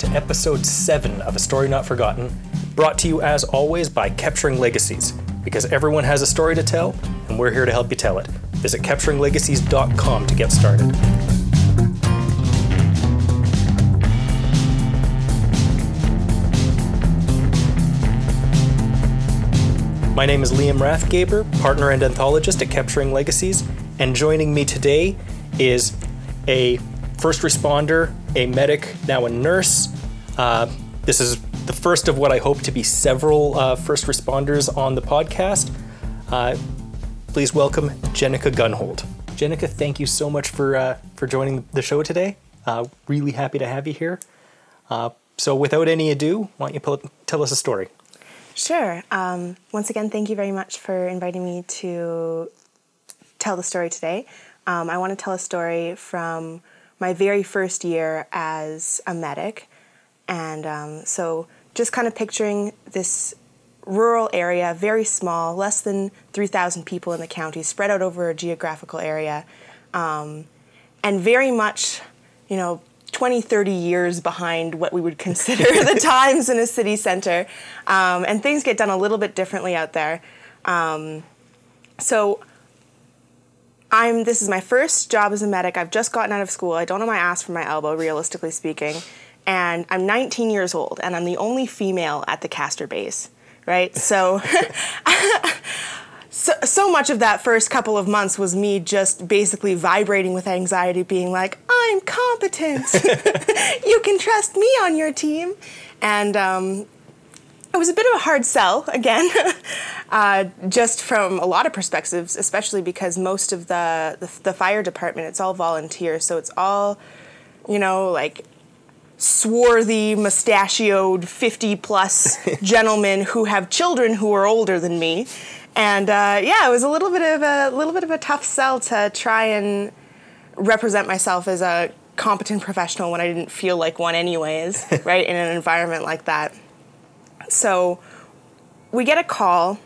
to episode 7 of A Story Not Forgotten, brought to you as always by Capturing Legacies, because everyone has a story to tell, and we're here to help you tell it. Visit capturinglegacies.com to get started. My name is Liam Rathgaber, partner and anthologist at Capturing Legacies, and joining me today is a first responder, a medic, now a nurse. This is the first of what I hope to be several first responders on the podcast. Please welcome Jenica Gunhold. Jenica, thank you so much for joining the show today. Really happy to have you here. So without any ado, why don't you tell us a story? Sure. Once again, thank you very much for inviting me to tell the story today. I want to tell a story from my very first year as a medic. And so just kind of picturing this rural area, very small, less than 3,000 people in the county, spread out over a geographical area, and very much, 20, 30 years behind what we would consider the times in a city center. And things get done a little bit differently out there. So this is my first job as a medic. I've just gotten out of school. I don't know my ass from my elbow, realistically speaking. And I'm 19 years old, and I'm the only female at the caster base, right? So So much of that first couple of months was me just basically vibrating with anxiety, being like, I'm competent. You can trust me on your team. And it was a bit of a hard sell, again, just from a lot of perspectives, especially because most of the fire department, it's all volunteer. So it's all, like swarthy, mustachioed, 50-plus gentlemen who have children who are older than me. And it was a little bit of a tough sell to try and represent myself as a competent professional when I didn't feel like one anyways, right, in an environment like that. So we get a call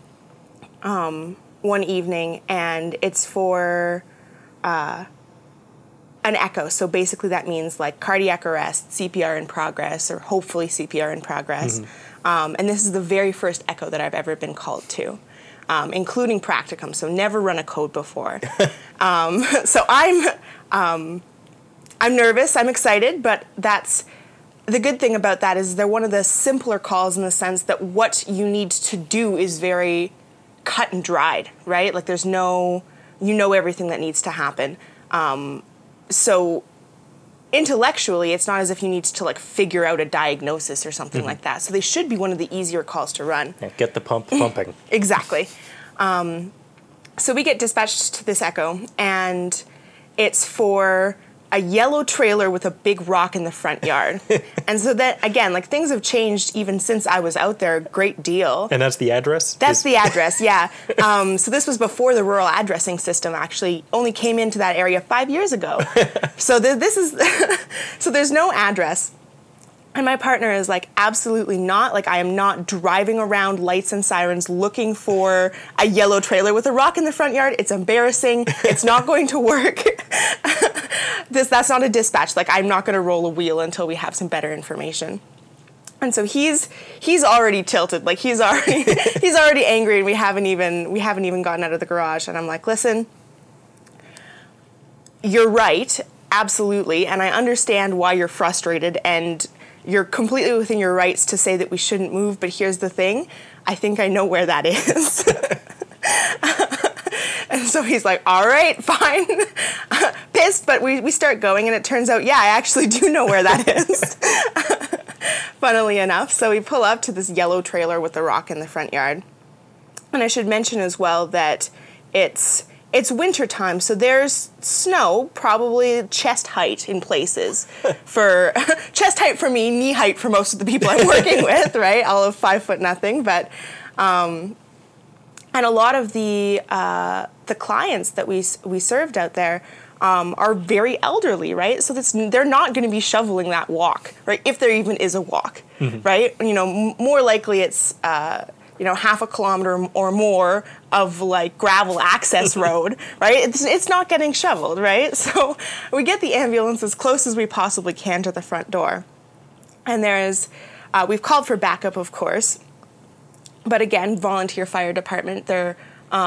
one evening, and it's for an echo. So basically that means like cardiac arrest, CPR in progress, or hopefully CPR in progress. Mm-hmm. And this is the very first echo that I've ever been called to. Including practicum, so never run a code before. So I'm nervous, I'm excited, but that's the good thing about that is they're one of the simpler calls in the sense that what you need to do is very cut and dried, right? Like there's everything that needs to happen. So intellectually, it's not as if you need to like figure out a diagnosis or something like that. So they should be one of the easier calls to run. Yeah, get the pump pumping. Exactly. So we get dispatched to this echo, and it's for a yellow trailer with a big rock in the front yard. And so that, again, like things have changed even since I was out there a great deal. And that's the address? That's the address, yeah. So this was before the rural addressing system actually only came into that area 5 years ago. So so there's no address. And my partner is like, absolutely not. Like, I am not driving around lights and sirens looking for a yellow trailer with a rock in the front yard. It's embarrassing. It's not going to work. That's not a dispatch. Like, I'm not going to roll a wheel until we have some better information. And so he's already tilted. Like, he's already angry, and we haven't even gotten out of the garage. And I'm like, listen, you're right, absolutely, and I understand why you're frustrated, and you're completely within your rights to say that we shouldn't move, but here's the thing. I think I know where that is. And so he's like, all right, fine. Pissed, but we start going, and it turns out, yeah, I actually do know where that is. Funnily enough. So we pull up to this yellow trailer with the rock in the front yard. And I should mention as well that it's winter time, so there's snow, probably chest height in places. For chest height for me, knee height for most of the people I'm working with, right? All of 5 foot nothing, but and a lot of the clients that we served out there are very elderly, right? So they're not going to be shoveling that walk, right? If there even is a walk, right? More likely it's half a kilometer or more of like gravel access road, right? It's not getting shoveled, right? So we get the ambulance as close as we possibly can to the front door. And we've called for backup, of course. But again, volunteer fire department, they're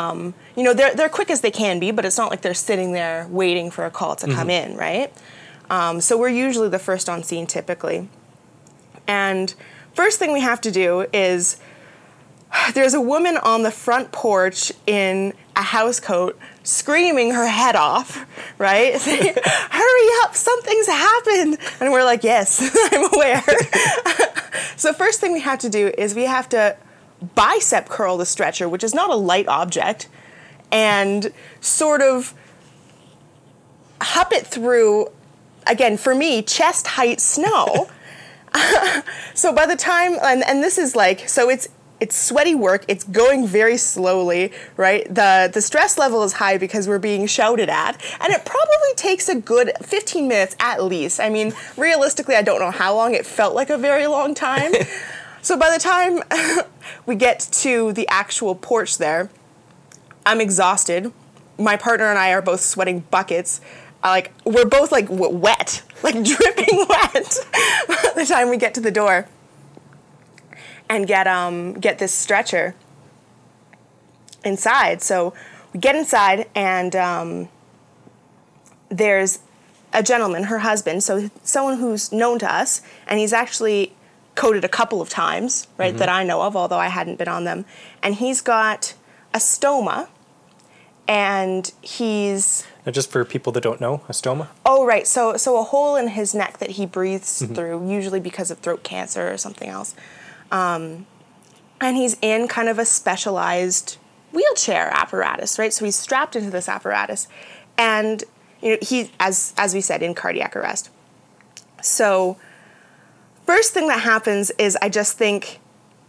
quick as they can be, but it's not like they're sitting there waiting for a call to come in, right? So we're usually the first on scene typically. And first thing we have to do is, there's a woman on the front porch in a housecoat screaming her head off, right? Saying, hurry up, something's happened. And we're like, yes, I'm aware. So first thing we have to do is we have to bicep curl the stretcher, which is not a light object, and sort of hup it through, again, for me, chest height snow. So by the time, and this is like, so it's sweaty work, it's going very slowly, right? The stress level is high because we're being shouted at, and it probably takes a good 15 minutes at least. I mean, realistically, I don't know how long. It felt like a very long time. So by the time we get to the actual porch there, I'm exhausted. My partner and I are both sweating buckets. We're both like wet, like dripping wet by the time we get to the door and get this stretcher inside. So we get inside, and there's a gentleman, her husband, so someone who's known to us, and he's actually coded a couple of times, right, that I know of, although I hadn't been on them. And he's got a stoma, and he's... Now, just for people that don't know, a stoma? Oh, right. So a hole in his neck that he breathes through, usually because of throat cancer or something else. And he's in kind of a specialized wheelchair apparatus, right? So he's strapped into this apparatus, and he, as we said, in cardiac arrest. So first thing that happens is I just think,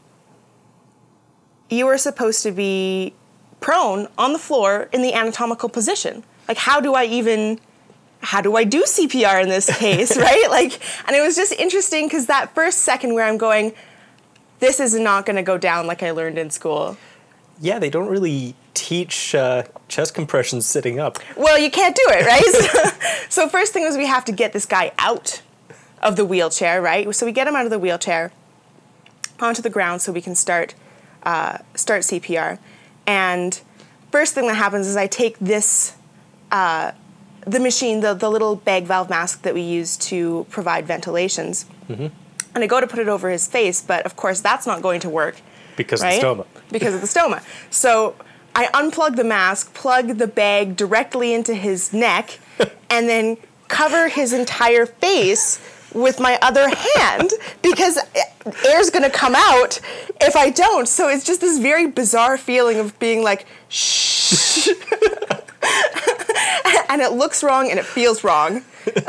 you are supposed to be prone on the floor in the anatomical position. Like, how do I do CPR in this case, right? And it was just interesting because that first second where I'm going, this is not going to go down like I learned in school. Yeah, they don't really teach chest compressions sitting up. Well, you can't do it, right? So first thing was we have to get this guy out of the wheelchair, right? So we get him out of the wheelchair onto the ground so we can start CPR. And first thing that happens is I take this, the machine, the little bag valve mask that we use to provide ventilations, and I go to put it over his face, but of course that's not going to work. Because of the stoma. Because of the stoma. So I unplug the mask, plug the bag directly into his neck, and then cover his entire face with my other hand because air's going to come out if I don't. So it's just this very bizarre feeling of being like, shh. And it looks wrong and it feels wrong.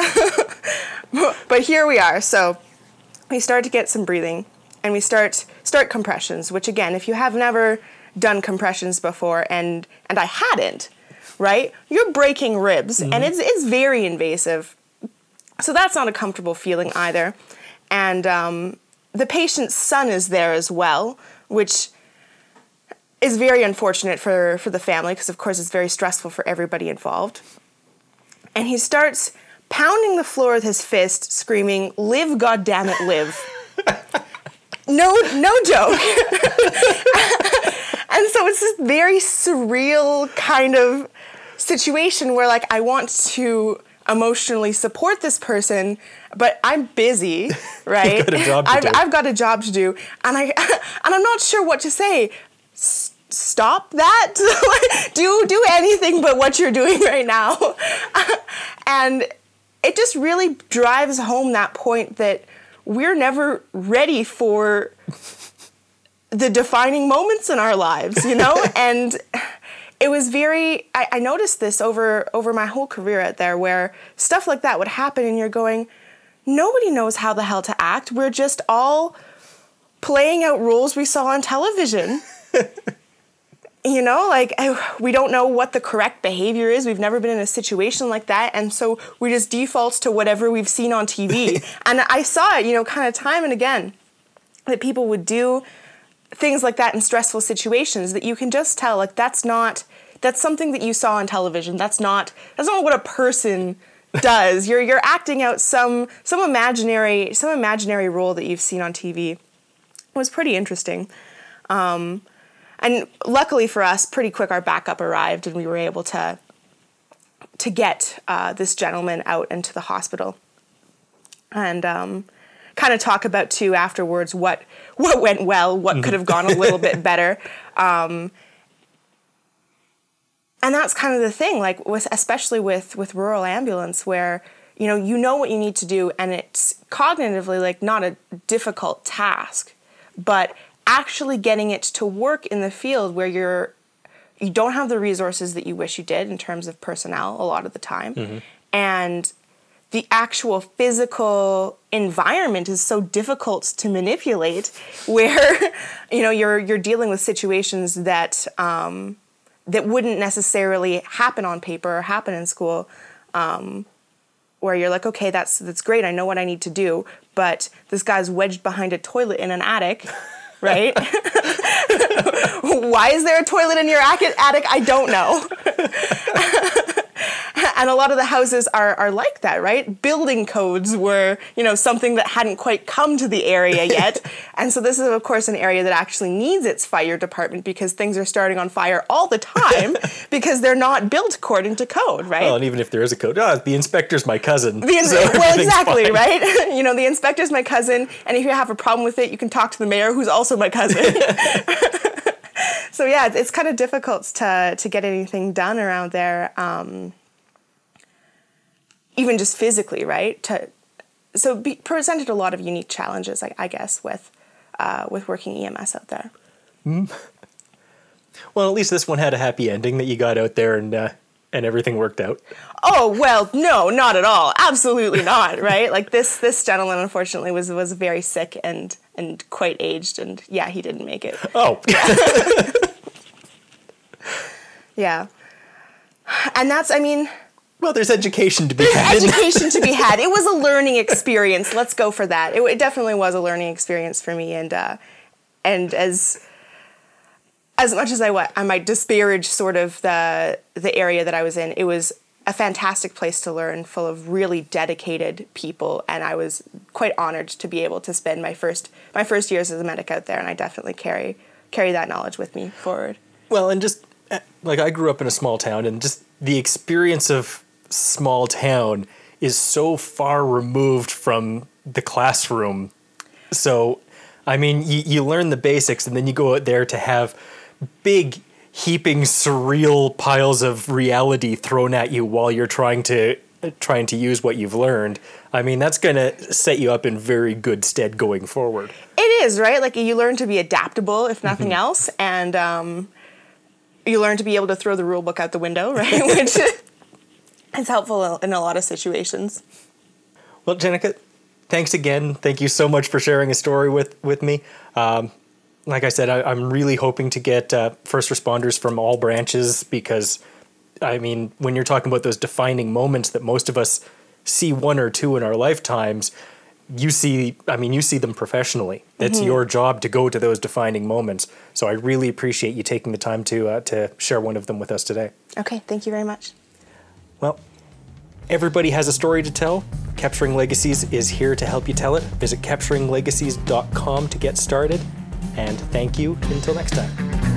But here we are. So we start to get some breathing, and we start compressions, which again, if you have never done compressions before, and I hadn't, right? You're breaking ribs, and it's very invasive. So that's not a comfortable feeling either. And the patient's son is there as well, which is very unfortunate for the family because, of course, it's very stressful for everybody involved. And he starts pounding the floor with his fist, screaming, "Live, goddammit, live." No joke. And so it's this very surreal kind of situation where, like, I want to emotionally support this person, but I'm busy, right? You've got a job to do. I've got a job to do, and I'm not sure what to say. Stop that. do anything but what you're doing right now. And it just really drives home that point that we're never ready for the defining moments in our lives, And it was I noticed this over my whole career out there, where stuff like that would happen and you're going, nobody knows how the hell to act. We're just all playing out roles we saw on television. We don't know what the correct behavior is. We've never been in a situation like that. And so we just default to whatever we've seen on TV. And I saw it, kind of time and again, that people would do things like that in stressful situations that you can just tell, like, that's something that you saw on television. That's not what a person does. You're acting out some imaginary role that you've seen on TV. It was pretty interesting. And luckily for us, pretty quick our backup arrived and we were able to get this gentleman out into the hospital. And kind of talk about too afterwards what went well, what could have gone a little bit better. And that's kind of the thing, like especially with rural ambulance, where you know what you need to do, and it's cognitively like not a difficult task, but actually getting it to work in the field where you don't have the resources that you wish you did in terms of personnel a lot of the time, and the actual physical environment is so difficult to manipulate, where you're dealing with situations that that wouldn't necessarily happen on paper or happen in school, where you're like, okay, that's great, I know what I need to do, but this guy's wedged behind a toilet in an attic, right? Why is there a toilet in your attic? I don't know. And a lot of the houses are like that, right? Building codes were, something that hadn't quite come to the area yet. And so this is, of course, an area that actually needs its fire department because things are starting on fire all the time because they're not built according to code, right? Well, and even if there is a code, the inspector's my cousin. Well, exactly, fine. Right? The inspector's my cousin, and if you have a problem with it, you can talk to the mayor, who's also my cousin. So yeah, it's kind of difficult to get anything done around there. Even just physically, right? Presented a lot of unique challenges, I guess, with working EMS out there. Well, at least this one had a happy ending that you got out there and everything worked out. Oh well, no, not at all. Absolutely not. Right? Like this gentleman, unfortunately, was very sick and quite aged, and yeah, he didn't make it. Oh. Yeah. And that's, well, there's education to be had. There's education to be had. It was a learning experience. Let's go for that. It definitely was a learning experience for me. And as much as I might disparage sort of the area that I was in, it was a fantastic place to learn, full of really dedicated people. And I was quite honored to be able to spend my first years as a medic out there. And I definitely carry that knowledge with me forward. Well, and just like I grew up in a small town, and just the experience of small town is so far removed from the classroom. So, you learn the basics, and then you go out there to have big, heaping, surreal piles of reality thrown at you while you're trying to use what you've learned. That's going to set you up in very good stead going forward. It is, right? Like, you learn to be adaptable, if nothing else, and you learn to be able to throw the rule book out the window, right? Which is helpful in a lot of situations. Well, Jenica, thanks again. Thank you so much for sharing a story with me. Like I said, I'm really hoping to get first responders from all branches because, when you're talking about those defining moments that most of us see one or two in our lifetimes, you see them professionally. It's your job to go to those defining moments. So I really appreciate you taking the time to share one of them with us today. Okay, thank you very much. Well, everybody has a story to tell. Capturing Legacies is here to help you tell it. Visit capturinglegacies.com to get started. And thank you until next time.